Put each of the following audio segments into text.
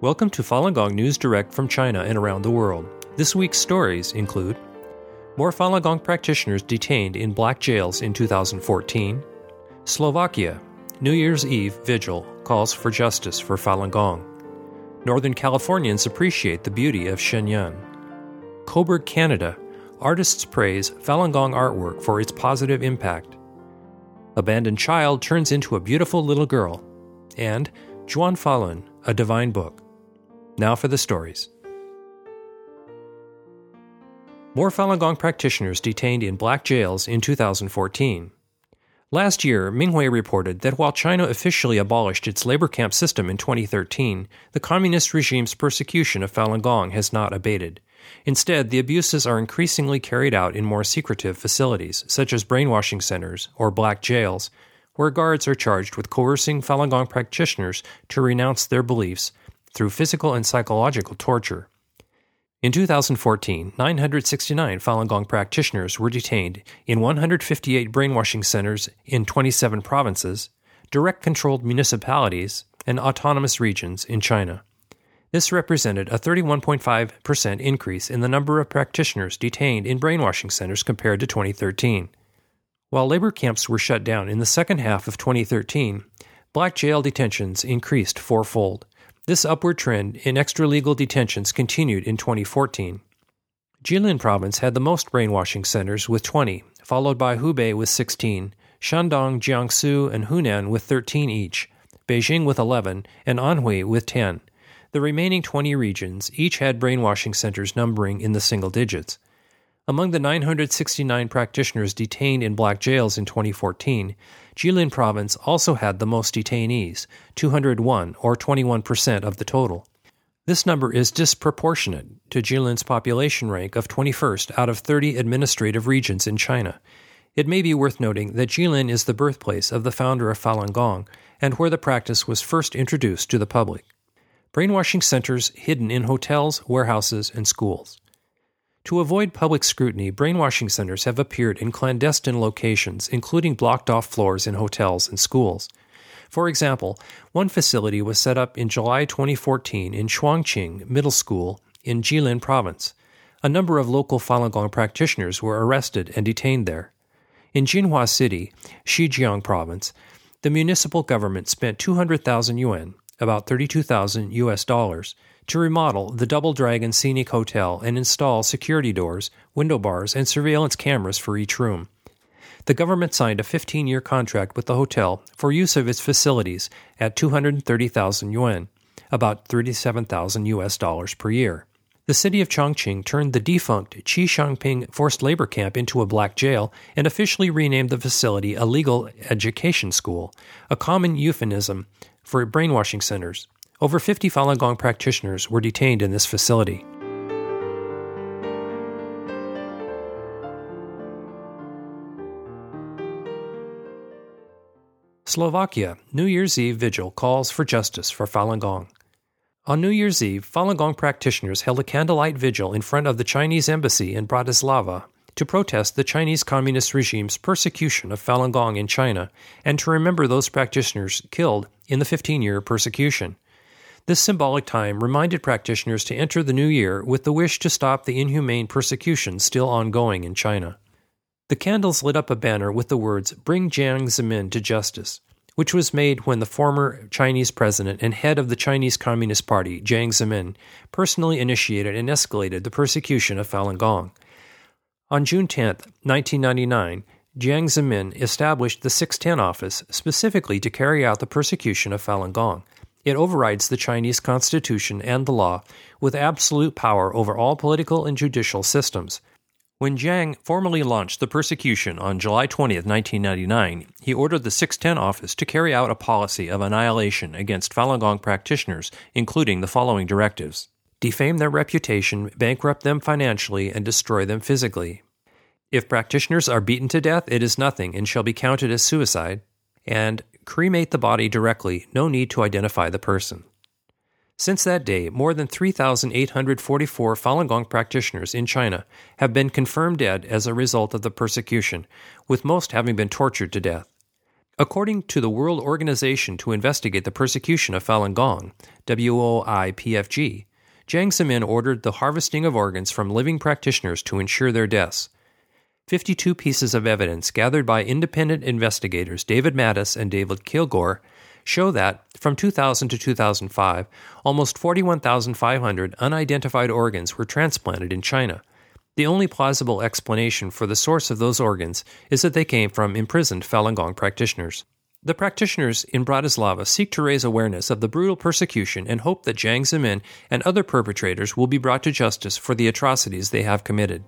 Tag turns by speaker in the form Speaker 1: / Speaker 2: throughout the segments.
Speaker 1: Welcome to Falun Gong News Direct from China and around the world. This week's stories include more Falun Gong practitioners detained in black jails in 2014, Slovakia, New Year's Eve vigil calls for justice for Falun Gong, Northern Californians appreciate the beauty of Shenyang, Coburg, Canada, artists praise Falun Gong artwork for its positive impact, abandoned child turns into a beautiful little girl, and Zhuan Falun, a divine book. Now for the stories. More Falun Gong practitioners detained in black jails in 2014. Last year, Minghui reported that while China officially abolished its labor camp system in 2013, the communist regime's persecution of Falun Gong has not abated. Instead, the abuses are increasingly carried out in more secretive facilities, such as brainwashing centers or black jails, where guards are charged with coercing Falun Gong practitioners to renounce their beliefs through physical and psychological torture. In 2014, 969 Falun Gong practitioners were detained in 158 brainwashing centers in 27 provinces, direct-controlled municipalities, and autonomous regions in China. This represented a 31.5% increase in the number of practitioners detained in brainwashing centers compared to 2013. While labor camps were shut down in the second half of 2013, black jail detentions increased fourfold. This upward trend in extra-legal detentions continued in 2014. Jilin province had the most brainwashing centers with 20, followed by Hubei with 16, Shandong, Jiangsu, and Hunan with 13 each, Beijing with 11, and Anhui with 10. The remaining 20 regions each had brainwashing centers numbering in the single digits. Among the 969 practitioners detained in black jails in 2014, Jilin province also had the most detainees, 201 or 21% of the total. This number is disproportionate to Jilin's population rank of 21st out of 30 administrative regions in China. It may be worth noting that Jilin is the birthplace of the founder of Falun Gong and where the practice was first introduced to the public. Brainwashing centers hidden in hotels, warehouses, and schools. To avoid public scrutiny, brainwashing centers have appeared in clandestine locations, including blocked-off floors in hotels and schools. For example, one facility was set up in July 2014 in Shuangqing Middle School in Jilin Province. A number of local Falun Gong practitioners were arrested and detained there. In Jinhua City, Xinjiang Province, the municipal government spent 200,000 yuan, about $32,000, to remodel the Double Dragon Scenic Hotel and install security doors, window bars, and surveillance cameras for each room. The government signed a 15-year contract with the hotel for use of its facilities at 230,000 yuan, about $37,000 per year. The city of Chongqing turned the defunct Qishangping forced labor camp into a black jail and officially renamed the facility a legal education school, a common euphemism for brainwashing centers. Over 50 Falun Gong practitioners were detained in this facility. Slovakia, New Year's Eve vigil calls for justice for Falun Gong. On New Year's Eve, Falun Gong practitioners held a candlelight vigil in front of the Chinese embassy in Bratislava to protest the Chinese Communist regime's persecution of Falun Gong in China and to remember those practitioners killed in the 15-year persecution. This symbolic time reminded practitioners to enter the new year with the wish to stop the inhumane persecution still ongoing in China. The candles lit up a banner with the words, "Bring Jiang Zemin to justice," which was made when the former Chinese president and head of the Chinese Communist Party, Jiang Zemin, personally initiated and escalated the persecution of Falun Gong. On June 10, 1999, Jiang Zemin established the 610 office specifically to carry out the persecution of Falun Gong. It overrides the Chinese constitution and the law with absolute power over all political and judicial systems. When Jiang formally launched the persecution on July 20, 1999, he ordered the 610 office to carry out a policy of annihilation against Falun Gong practitioners, including the following directives: defame their reputation, bankrupt them financially, and destroy them physically. If practitioners are beaten to death, it is nothing and shall be counted as suicide. And cremate the body directly, no need to identify the person. Since that day, more than 3,844 Falun Gong practitioners in China have been confirmed dead as a result of the persecution, with most having been tortured to death. According to the World Organization to Investigate the Persecution of Falun Gong, WOIPFG, Jiang Zemin ordered the harvesting of organs from living practitioners to ensure their deaths. 52 pieces of evidence gathered by independent investigators David Mattis and David Kilgore show that, from 2000 to 2005, almost 41,500 unidentified organs were transplanted in China. The only plausible explanation for the source of those organs is that they came from imprisoned Falun Gong practitioners. The practitioners in Bratislava seek to raise awareness of the brutal persecution and hope that Jiang Zemin and other perpetrators will be brought to justice for the atrocities they have committed.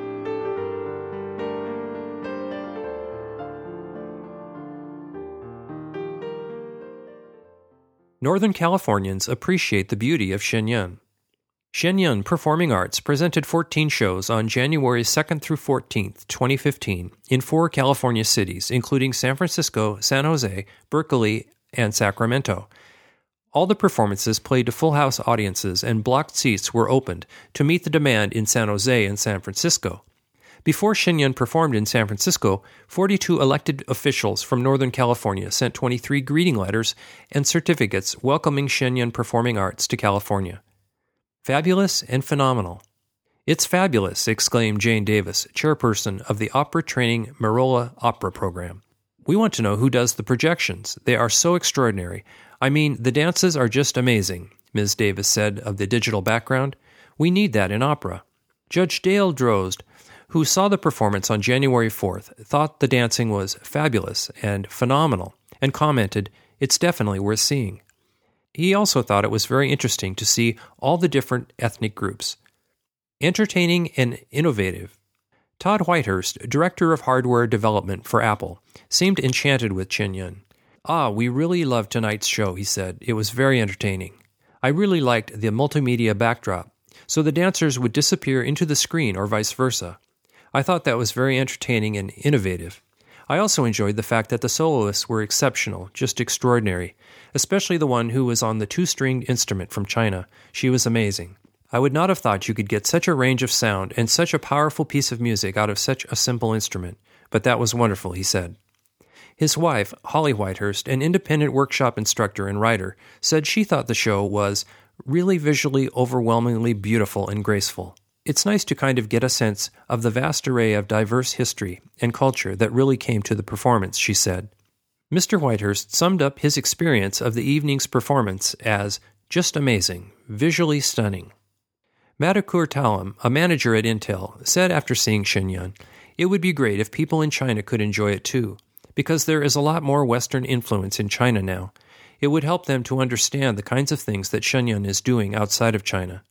Speaker 1: Northern Californians appreciate the beauty of Shenyang. Shenyang Performing Arts presented 14 shows on January 2nd through 14th, 2015, in 4 California cities, including San Francisco, San Jose, Berkeley, and Sacramento. All the performances played to full house audiences, and blocked seats were opened to meet the demand in San Jose and San Francisco. Before Shenyang performed in San Francisco, 42 elected officials from Northern California sent 23 greeting letters and certificates welcoming Shenyang Performing Arts to California. Fabulous and phenomenal. It's fabulous, exclaimed Jane Davis, chairperson of the opera training Merola Opera Program. We want to know who does the projections. They are so extraordinary. I mean, the dances are just amazing, Ms. Davis said of the digital background. We need that in opera. Judge Dale Drozd, who saw the performance on January 4th, thought the dancing was fabulous and phenomenal, and commented, "It's definitely worth seeing." He also thought it was very interesting to see all the different ethnic groups. Entertaining and innovative. Todd Whitehurst, director of hardware development for Apple, seemed enchanted with Shenyang. We really loved tonight's show, he said. It was very entertaining. I really liked the multimedia backdrop, so the dancers would disappear into the screen or vice versa. I thought that was very entertaining and innovative. I also enjoyed the fact that the soloists were exceptional, just extraordinary, especially the one who was on the 2-stringed instrument from China. She was amazing. I would not have thought you could get such a range of sound and such a powerful piece of music out of such a simple instrument, but that was wonderful, he said. His wife, Holly Whitehurst, an independent workshop instructor and writer, said she thought the show was really visually overwhelmingly beautiful and graceful. It's nice to kind of get a sense of the vast array of diverse history and culture that really came to the performance, she said. Mr. Whitehurst summed up his experience of the evening's performance as just amazing, visually stunning. Madhukar Talam, a manager at Intel, said after seeing Shenyang, "It would be great if people in China could enjoy it too, because there is a lot more Western influence in China now. It would help them to understand the kinds of things that Shenyang is doing outside of China."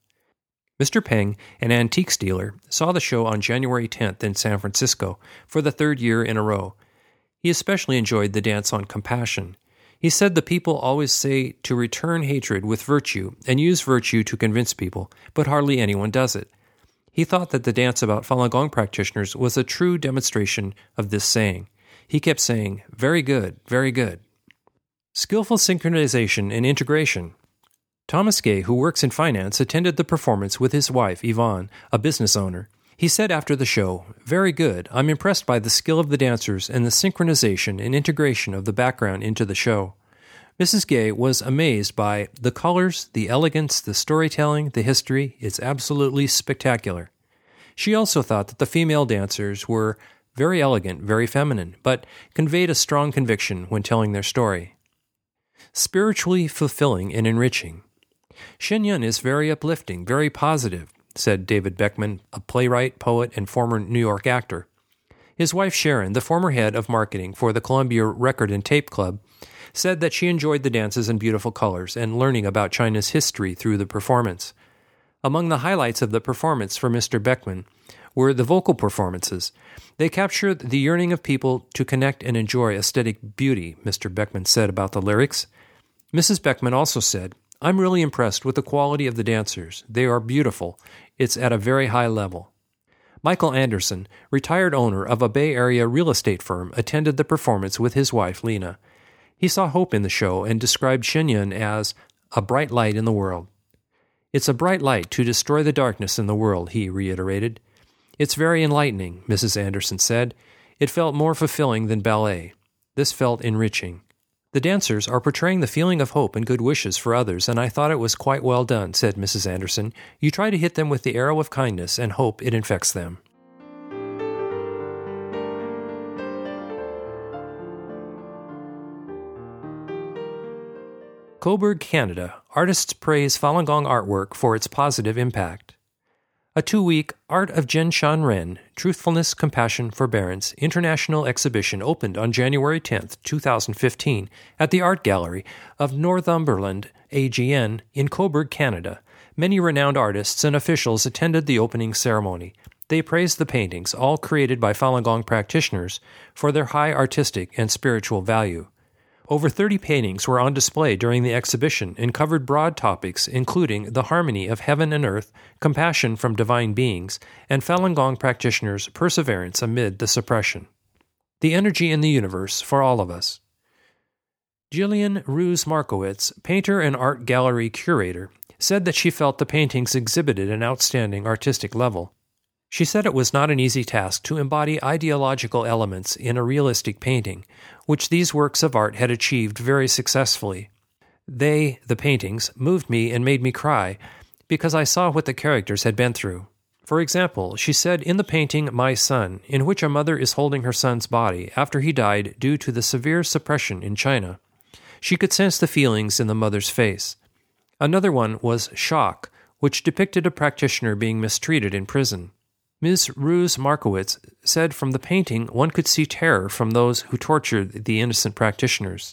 Speaker 1: Mr. Peng, an antiques dealer, saw the show on January 10th in San Francisco for the 3rd year in a row. He especially enjoyed the dance on compassion. He said the people always say to return hatred with virtue and use virtue to convince people, but hardly anyone does it. He thought that the dance about Falun Gong practitioners was a true demonstration of this saying. He kept saying, "Very good, very good." Skillful synchronization and integration. Thomas Gay, who works in finance, attended the performance with his wife, Yvonne, a business owner. He said after the show, "Very good. I'm impressed by the skill of the dancers and the synchronization and integration of the background into the show." Mrs. Gay was amazed by the colors, the elegance, the storytelling, the history. It's absolutely spectacular. She also thought that the female dancers were very elegant, very feminine, but conveyed a strong conviction when telling their story. Spiritually fulfilling and enriching. Shenyang is very uplifting, very positive, said David Beckman, a playwright, poet, and former New York actor. His wife Sharon, the former head of marketing for the Columbia Record and Tape Club, said that she enjoyed the dances and beautiful colors and learning about China's history through the performance. Among the highlights of the performance for Mr. Beckman were the vocal performances. They captured the yearning of people to connect and enjoy aesthetic beauty, Mr. Beckman said about the lyrics. Mrs. Beckman also said, "I'm really impressed with the quality of the dancers. They are beautiful. It's at a very high level." Michael Anderson, retired owner of a Bay Area real estate firm, attended the performance with his wife, Lena. He saw hope in the show and described Shenyang as a bright light in the world. "It's a bright light to destroy the darkness in the world," he reiterated. "It's very enlightening," Mrs. Anderson said. "It felt more fulfilling than ballet. This felt enriching. The dancers are portraying the feeling of hope and good wishes for others, and I thought it was quite well done, said Mrs. Anderson. You try to hit them with the arrow of kindness and hope it infects them. Coburg, Canada. Artists praise Falun Gong artwork for its positive impact. A 2-week Art of Jen Shan Ren, Truthfulness, Compassion, Forbearance international exhibition opened on January 10, 2015 at the Art Gallery of Northumberland, AGN, in Coburg, Canada. Many renowned artists and officials attended the opening ceremony. They praised the paintings, all created by Falun Gong practitioners, for their high artistic and spiritual value. Over 30 paintings were on display during the exhibition and covered broad topics including the harmony of heaven and earth, compassion from divine beings, and Falun Gong practitioners' perseverance amid the suppression. The energy in the universe for all of us. Jillian Roos Markowitz, painter and art gallery curator, said that she felt the paintings exhibited an outstanding artistic level. She said it was not an easy task to embody ideological elements in a realistic painting, which these works of art had achieved very successfully. They, the paintings, moved me and made me cry, because I saw what the characters had been through. For example, she said in the painting My Son, in which a mother is holding her son's body after he died due to the severe suppression in China, she could sense the feelings in the mother's face. Another one was Shock, which depicted a practitioner being mistreated in prison. Ms. Roos Markowitz said from the painting one could see terror from those who tortured the innocent practitioners.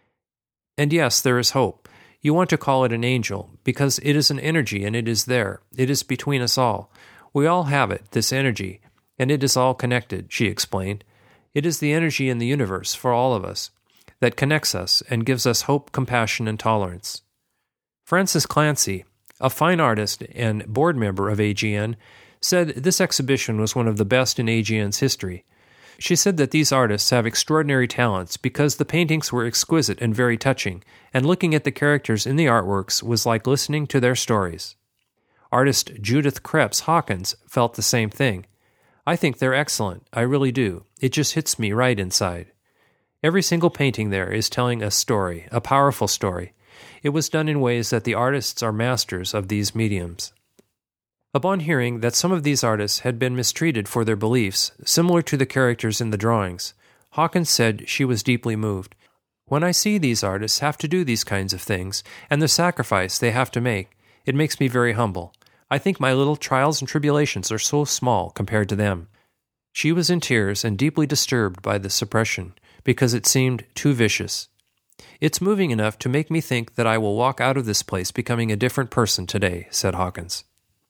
Speaker 1: And yes, there is hope. You want to call it an angel, because it is an energy and it is there. It is between us all. We all have it, this energy, and it is all connected, she explained. It is the energy in the universe for all of us that connects us and gives us hope, compassion, and tolerance. Frances Clancy, a fine artist and board member of AGN, said this exhibition was one of the best in AGN's history. She said that these artists have extraordinary talents because the paintings were exquisite and very touching, and looking at the characters in the artworks was like listening to their stories. Artist Judith Krebs Hawkins felt the same thing. I think they're excellent, I really do. It just hits me right inside. Every single painting there is telling a story, a powerful story. It was done in ways that the artists are masters of these mediums. Upon hearing that some of these artists had been mistreated for their beliefs, similar to the characters in the drawings, Hawkins said she was deeply moved. When I see these artists have to do these kinds of things, and the sacrifice they have to make, it makes me very humble. I think my little trials and tribulations are so small compared to them. She was in tears and deeply disturbed by the suppression, because it seemed too vicious. It's moving enough to make me think that I will walk out of this place becoming a different person today, said Hawkins.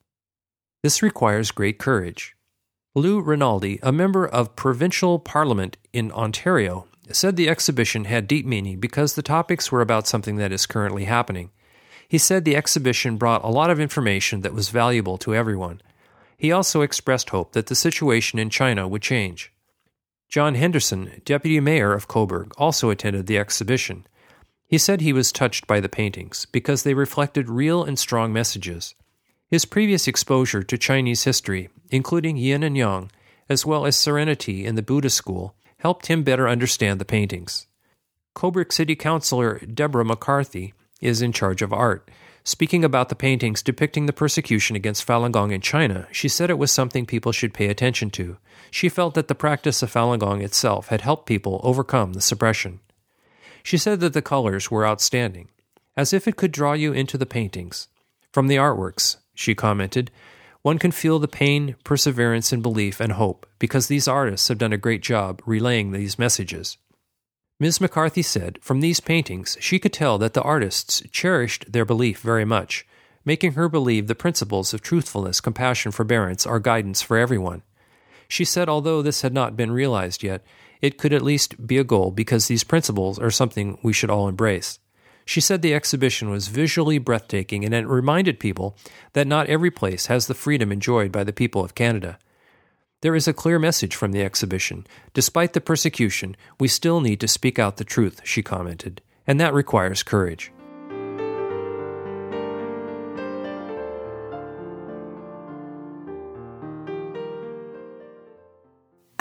Speaker 1: This requires great courage. Lou Rinaldi, a member of Provincial Parliament in Ontario, said the exhibition had deep meaning because the topics were about something that is currently happening. He said the exhibition brought a lot of information that was valuable to everyone. He also expressed hope that the situation in China would change. John Henderson, deputy mayor of Coburg, also attended the exhibition. He said he was touched by the paintings because they reflected real and strong messages. His previous exposure to Chinese history, including yin and yang, as well as serenity in the Buddhist school, helped him better understand the paintings. Coburg City Councilor Deborah McCarthy is in charge of art. Speaking about the paintings depicting the persecution against Falun Gong in China, she said it was something people should pay attention to. She felt that the practice of Falun Gong itself had helped people overcome the suppression. She said that the colors were outstanding, as if it could draw you into the paintings. From the artworks, she commented, one can feel the pain, perseverance, and belief and hope because these artists have done a great job relaying these messages. Ms. McCarthy said, from these paintings, she could tell that the artists cherished their belief very much, making her believe the principles of truthfulness, compassion, forbearance are guidance for everyone. She said although this had not been realized yet, it could at least be a goal because these principles are something we should all embrace. She said the exhibition was visually breathtaking and it reminded people that not every place has the freedom enjoyed by the people of Canada. There is a clear message from the exhibition. Despite the persecution, we still need to speak out the truth, she commented, and that requires courage.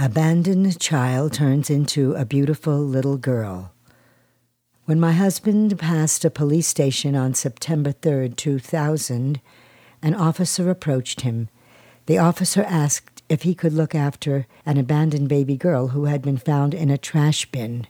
Speaker 2: Abandoned child turns into a beautiful little girl. When my husband passed a police station on September 3rd, 2000, an officer approached him. The officer asked if he could look after an abandoned baby girl who had been found in a trash bin.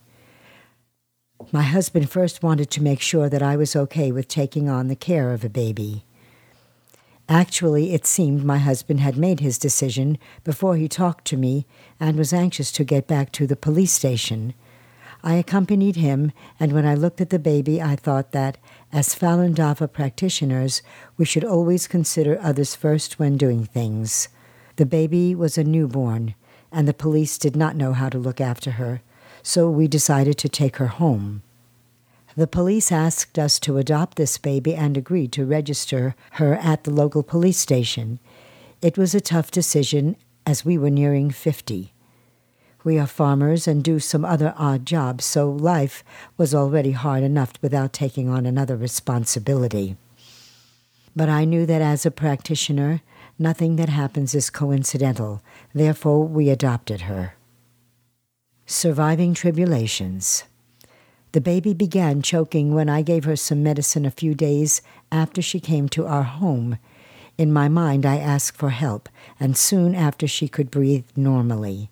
Speaker 2: My husband first wanted to make sure that I was okay with taking on the care of a baby. Actually, it seemed my husband had made his decision before he talked to me and was anxious to get back to the police station. I accompanied him, and when I looked at the baby, I thought that, as Falun Dafa practitioners, we should always consider others first when doing things. The baby was a newborn, and the police did not know how to look after her, so we decided to take her home. The police asked us to adopt this baby and agreed to register her at the local police station. It was a tough decision, as we were nearing 50. We are farmers and do some other odd jobs, so life was already hard enough without taking on another responsibility. But I knew that as a practitioner, nothing that happens is coincidental. Therefore, we adopted her. Surviving tribulations. The baby began choking when I gave her some medicine a few days after she came to our home. In my mind, I asked for help, and soon after she could breathe normally.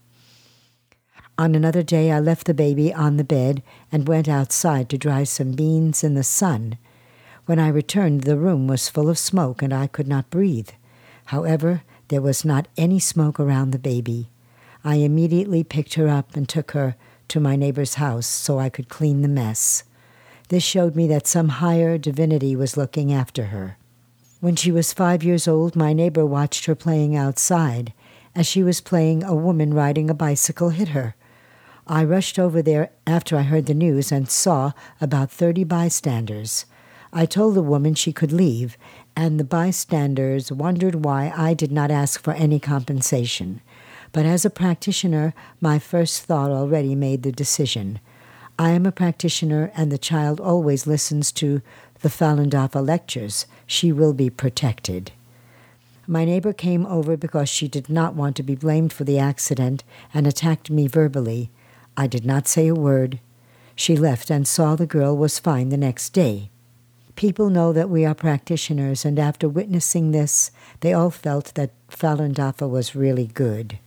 Speaker 2: On another day, I left the baby on the bed and went outside to dry some beans in the sun. When I returned, the room was full of smoke and I could not breathe. However, there was not any smoke around the baby. I immediately picked her up and took her to my neighbor's house so I could clean the mess. This showed me that some higher divinity was looking after her. When she was 5 years old, my neighbor watched her playing outside. As she was playing, a woman riding a bicycle hit her. I rushed over there after I heard the news and saw about 30 bystanders. I told the woman she could leave, and the bystanders wondered why I did not ask for any compensation. But as a practitioner, my first thought already made the decision. I am a practitioner, and the child always listens to the Falun Dafa lectures. She will be protected. My neighbor came over because she did not want to be blamed for the accident and attacked me verbally. I did not say a word. She left and saw the girl was fine the next day. People know that we are practitioners, and after witnessing this, they all felt that Falun Dafa was really good.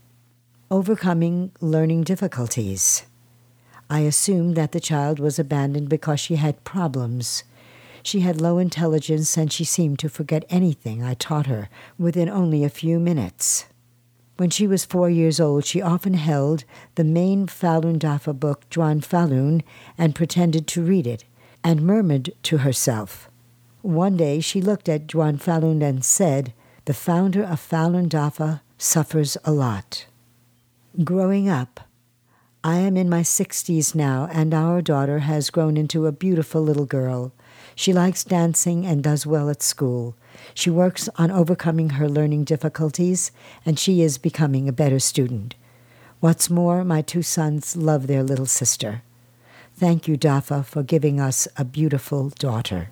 Speaker 2: Overcoming learning difficulties. I assumed that the child was abandoned because she had problems. She had low intelligence and she seemed to forget anything I taught her within only a few minutes. When she was 4 years old, she often held the main Falun Dafa book, Juan Falun, and pretended to read it, and murmured to herself. One day she looked at Juan Falun and said, "The founder of Falun Dafa suffers a lot." Growing up. I am in my 60s now, and our daughter has grown into a beautiful little girl. She likes dancing and does well at school. She works on overcoming her learning difficulties, and she is becoming a better student. What's more, my 2 sons love their little sister. Thank you, Dafa, for giving us a beautiful daughter.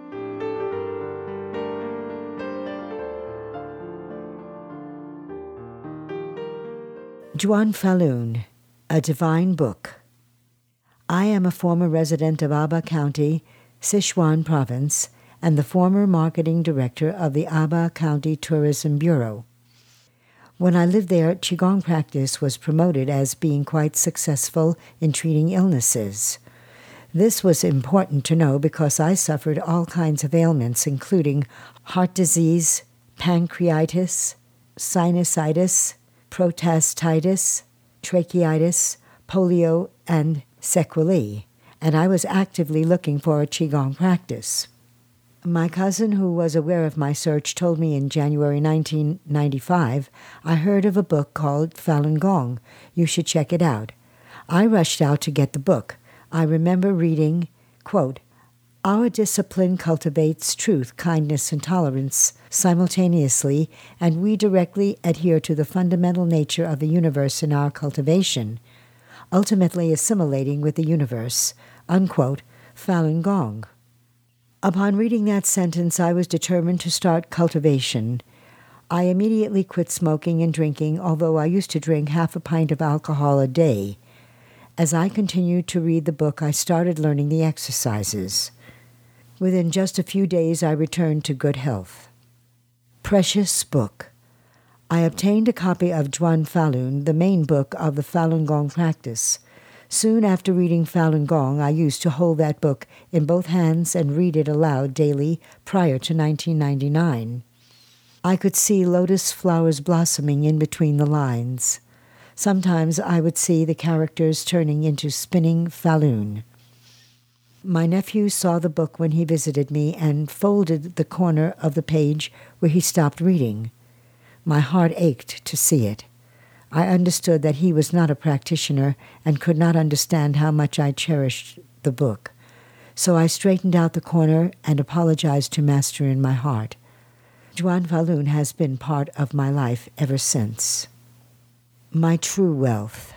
Speaker 2: Juan Falun, a divine book. I am a former resident of Aba County, Sichuan Province, and the former marketing director of the Aba County Tourism Bureau. When I lived there, Qigong practice was promoted as being quite successful in treating illnesses. This was important to know because I suffered all kinds of ailments, including heart disease, pancreatitis, sinusitis, protastitis, tracheitis, polio, and sequelae, and I was actively looking for a Qigong practice. My cousin, who was aware of my search, told me in January 1995, I heard of a book called Falun Gong. You should check it out. I rushed out to get the book. I remember reading, quote, "Our discipline cultivates truth, kindness, and tolerance simultaneously, and we directly adhere to the fundamental nature of the universe in our cultivation, ultimately assimilating with the universe," unquote, Falun Gong. Upon reading that sentence, I was determined to start cultivation. I immediately quit smoking and drinking, although I used to drink half a pint of alcohol a day. As I continued to read the book, I started learning the exercises. Within just a few days, I returned to good health. Precious book. I obtained a copy of Zhuan Falun, the main book of the Falun Gong practice. Soon after reading Falun Gong, I used to hold that book in both hands and read it aloud daily prior to 1999. I could see lotus flowers blossoming in between the lines. Sometimes I would see the characters turning into spinning Falun. My nephew saw the book when he visited me and folded the corner of the page where he stopped reading. My heart ached to see it. I understood that he was not a practitioner and could not understand how much I cherished the book. So I straightened out the corner and apologized to Master in my heart. Zhuan Falun has been part of my life ever since. My true wealth.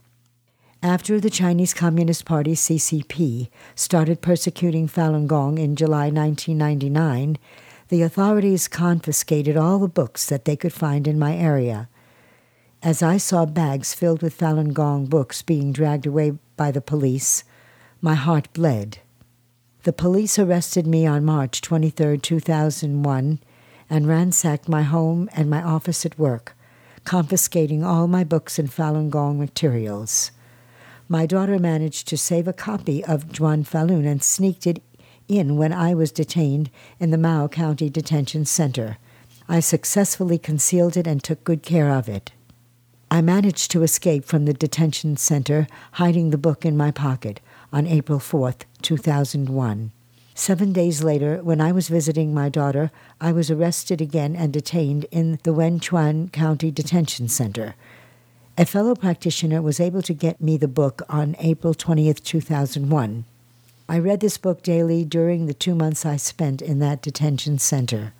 Speaker 2: After the Chinese Communist Party, CCP, started persecuting Falun Gong in July 1999, the authorities confiscated all the books that they could find in my area. As I saw bags filled with Falun Gong books being dragged away by the police, my heart bled. The police arrested me on March 23, 2001, and ransacked my home and my office at work, confiscating all my books and Falun Gong materials. My daughter managed to save a copy of Zhuan Falun and sneaked it in when I was detained in the Mao County Detention Center. I successfully concealed it and took good care of it. I managed to escape from the detention center, hiding the book in my pocket, on April 4, 2001. 7 days later, when I was visiting my daughter, I was arrested again and detained in the Wenchuan County Detention Center. A fellow practitioner was able to get me the book on April 20, 2001. I read this book daily during the 2 months I spent in that detention center.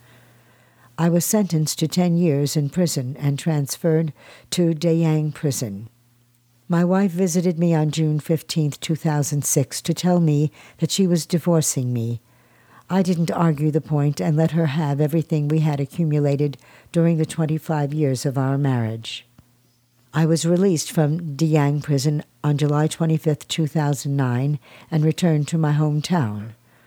Speaker 2: I was sentenced to 10 years in prison and transferred to Dayang Prison. My wife visited me on June 15, 2006, to tell me that she was divorcing me. I didn't argue the point and let her have everything we had accumulated during the 25 years of our marriage. I was released from Dayang Prison on July 25, 2009, and returned to my hometown.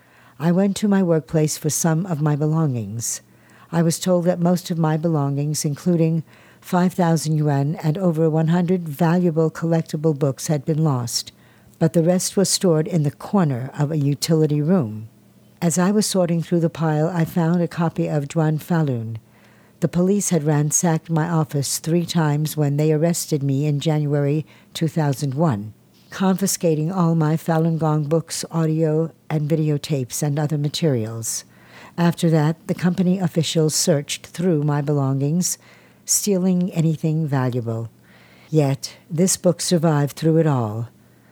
Speaker 2: I went to my workplace for some of my belongings. I was told that most of my belongings, including 5,000 yuan and over 100 valuable collectible books, had been lost, but the rest was stored in the corner of a utility room. As I was sorting through the pile, I found a copy of Zhuan Falun. The police had ransacked my office 3 times when they arrested me in January 2001, confiscating all my Falun Gong books, audio and videotapes, and other materials. After that, the company officials searched through my belongings, stealing anything valuable. Yet, this book survived through it all.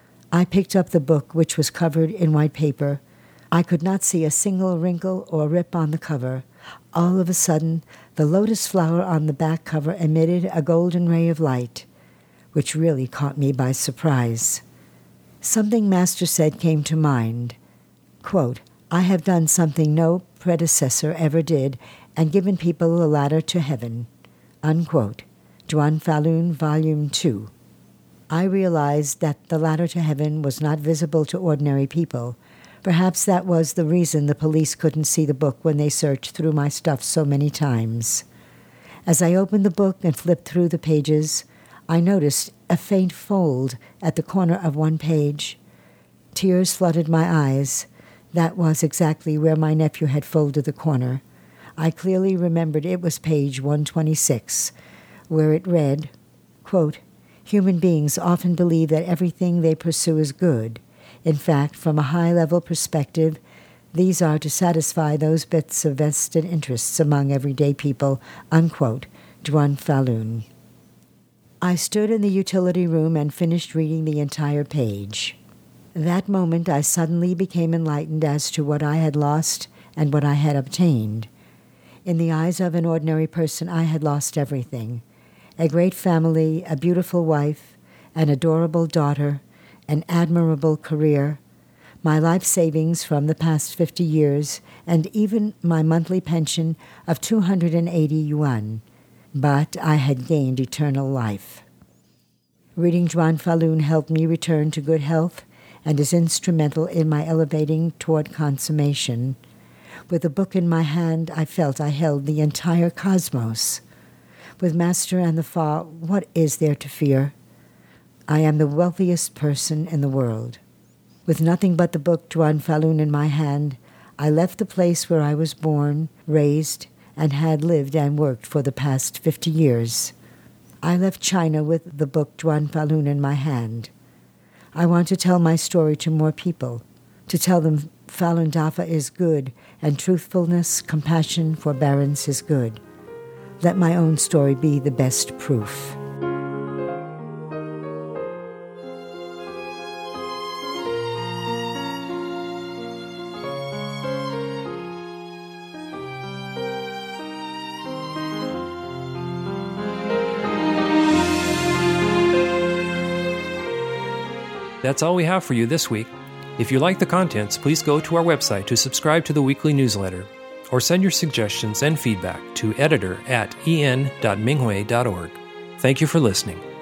Speaker 2: I picked up the book, which was covered in white paper. I could not see a single wrinkle or rip on the cover. All of a sudden, the lotus flower on the back cover emitted a golden ray of light, which really caught me by surprise. Something Master said came to mind. Quote, "I have done something no predecessor ever did and given people a ladder to heaven." Unquote. Zhuan Falun, Volume 2. I realized that the ladder to heaven was not visible to ordinary people. Perhaps that was the reason the police couldn't see the book when they searched through my stuff so many times. As I opened the book and flipped through the pages, I noticed a faint fold at the corner of one page. Tears flooded my eyes. That was exactly where my nephew had folded the corner. I clearly remembered it was page 126, where it read, quote, "Human beings often believe that everything they pursue is good. In fact, from a high-level perspective, these are to satisfy those bits of vested interests among everyday people." Unquote. Zhuan Falun. I stood in the utility room and finished reading the entire page. That moment, I suddenly became enlightened as to what I had lost and what I had obtained. In the eyes of an ordinary person, I had lost everything. A great family, a beautiful wife, an adorable daughter, an admirable career. my life savings from the past 50 years, and even my monthly pension of 280 yuan. But I had gained eternal life. Reading Zhuan Falun helped me return to good health and is instrumental in my elevating toward consummation. With the book in my hand, I felt I held the entire cosmos. With Master and the Fa, what is there to fear? I am the wealthiest person in the world. With nothing but the book Zhuan Falun in my hand, I left the place where I was born, raised, and had lived and worked for the past 50 years. I left China with the book Zhuan Falun in my hand. I want to tell my story to more people, to tell them Falun Dafa is good, and truthfulness, compassion, forbearance is good. Let my own story be the best proof.
Speaker 1: That's all we have for you this week. If you like the contents, please go to our website to subscribe to the weekly newsletter, or send your suggestions and feedback to editor@en.minghui.org. Thank you for listening.